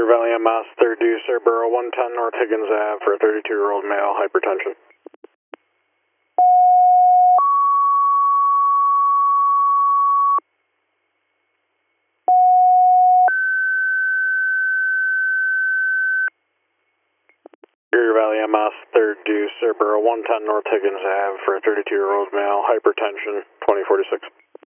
Superior Valley MS, third due, Cerbero 110 North Higgins Ave for a 32-year-old male, hypertension. Superior Valley MS, third due, Cerbero 110 North Higgins Ave for a 32-year-old male, hypertension, 2046.